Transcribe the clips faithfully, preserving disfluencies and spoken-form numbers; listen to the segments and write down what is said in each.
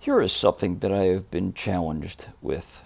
Here is something that I have been challenged with.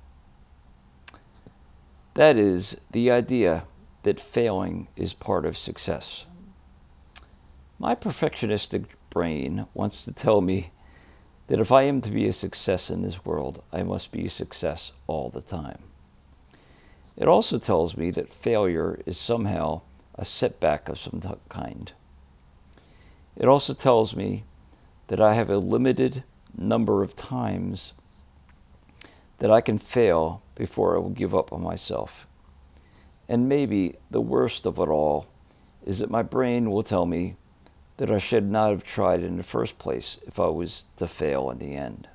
That is the idea that failing is part of success. My perfectionistic brain wants to tell me that if I am to be a success in this world, I must be a success all the time. It also tells me that failure is somehow a setback of some kind. It also tells me that I have a limited number of times that I can fail before I will give up on myself. And maybe the worst of it all is that my brain will tell me that I should not have tried in the first place if I was to fail in the end.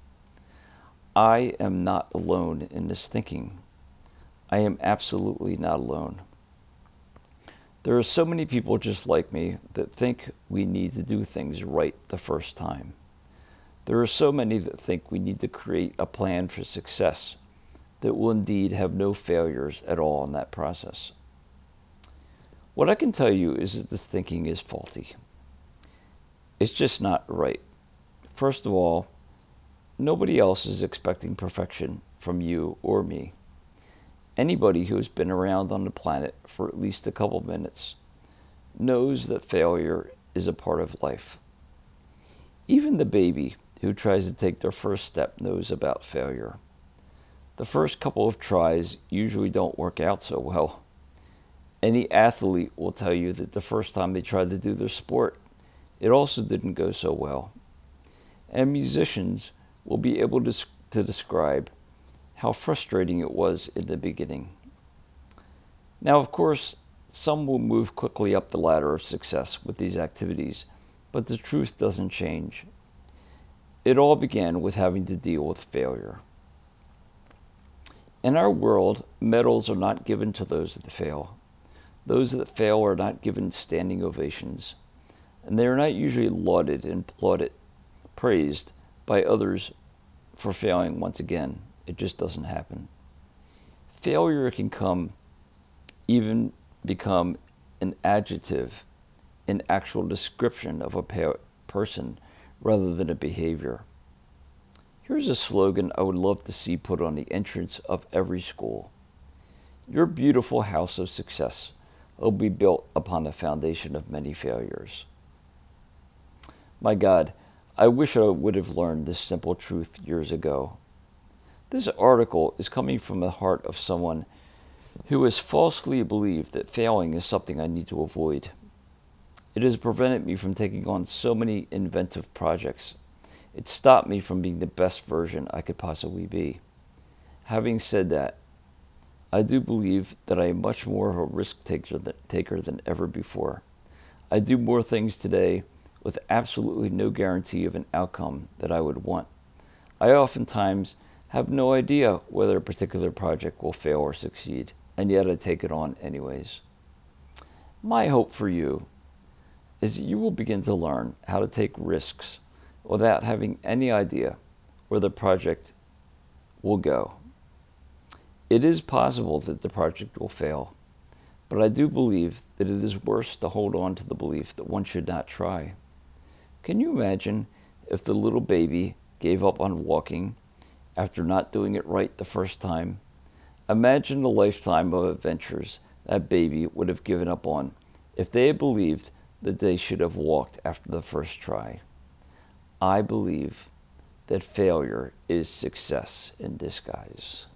I am not alone in this thinking. I am absolutely not alone. There are so many people just like me that think we need to do things right the first time. There are so many that think we need to create a plan for success that will indeed have no failures at all in that process. What I can tell you is that this thinking is faulty. It's just not right. First of all, nobody else is expecting perfection from you or me. Anybody who has been around on the planet for at least a couple minutes knows that failure is a part of life. Even the baby who tries to take their first step knows about failure. The first couple of tries usually don't work out so well. Any athlete will tell you that the first time they tried to do their sport, it also didn't go so well. And musicians will be able to, to describe how frustrating it was in the beginning. Now, of course, some will move quickly up the ladder of success with these activities, but the truth doesn't change. It all began with having to deal with failure. In our world, medals are not given to those that fail. Those that fail are not given standing ovations, and they are not usually lauded and applauded, praised by others for failing once again. It just doesn't happen. Failure can come, even become an adjective, an actual description of a pa- person rather than a behavior. Here's a slogan I would love to see put on the entrance of every school. Your beautiful house of success will be built upon the foundation of many failures. My God, I wish I would have learned this simple truth years ago. This article is coming from the heart of someone who has falsely believed that failing is something I need to avoid. It has prevented me from taking on so many inventive projects. It stopped me from being the best version I could possibly be. Having said that, I do believe that I am much more of a risk taker than, taker than ever before. I do more things today with absolutely no guarantee of an outcome that I would want. I oftentimes have no idea whether a particular project will fail or succeed, and yet I take it on anyways. My hope for you is that you will begin to learn how to take risks without having any idea where the project will go. It is possible that the project will fail, but I do believe that it is worse to hold on to the belief that one should not try. Can you imagine if the little baby gave up on walking after not doing it right the first time? Imagine the lifetime of adventures that baby would have given up on if they had believed that they should have walked after the first try. I believe that failure is success in disguise.